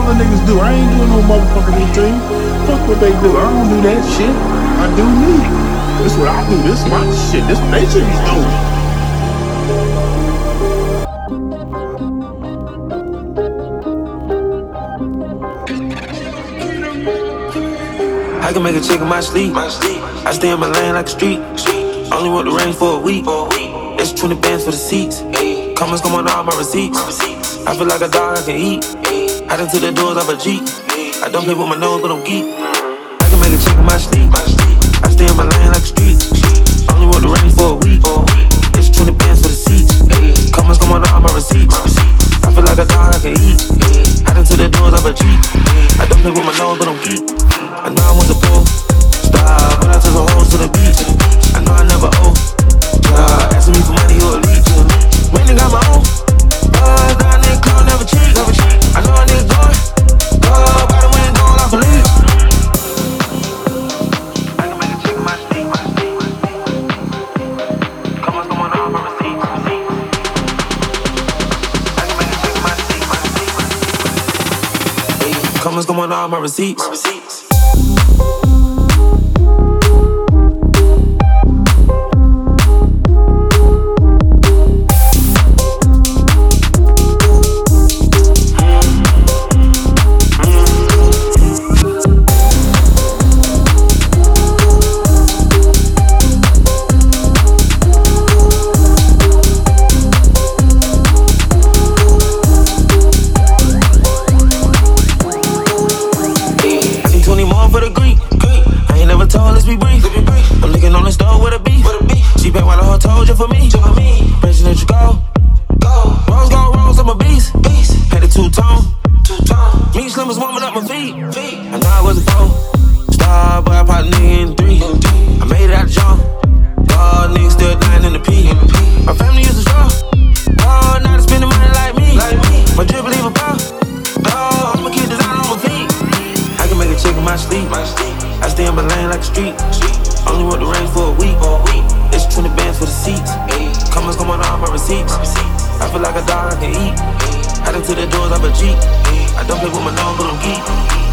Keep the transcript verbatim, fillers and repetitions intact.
other niggas do. I ain't doing no motherfucking eighteen. Fuck what they do. I don't do that shit. I do me. This what I do. This my shit. This what they should be doing. I can make a chick in my sleep. I stay in my lane like a street. Only want the range for a week. It's twenty bands for the seats. Comments come on all my receipts. I feel like a dog I can eat. I done to the doors of a Jeep. I don't play with my nose, but I'm geek. I can make a chick in my sleep. I stay in my lane like a street. Only want the range for a week. It's twenty bands for the seats. Comments come on all my receipts. I feel like a dog I can eat. I done to the doors of a Jeep. I don't play with my nose, but I'm geek. I know I want the pool star, but I took some hoes to the beach. I know I never owe. God, asking me for money or a leech. Mainly got my own. Uh, that nigga call never cheat. I know a nigga going. Uh, by the way, going off a lead. I can make a chick in my sleep. Come on, come on, all my receipts. I can make a chick in my sleep. Come on, come on, all my receipts. For me, president, you go, go. Rose gold rose, I'm a beast, beast. Had a two tone, two tone. Me slim was warming up my feet, feet. I know I was a four star, but I probably nigga in three. I made it out of jump. God, niggas still dying in the P. My family used to strong. Oh, now they spending money like me. My drip leave a pop. Oh, I'ma keep design on my feet. I can make a chick in my sleep. I stay in my lane like a street. Only want the range for a week. It's twenty bands for the seats. Comments come on all my receipts. I feel like a dog I can eat. I done to the doors of a Jeep. I don't play with my nose, but I'm geek.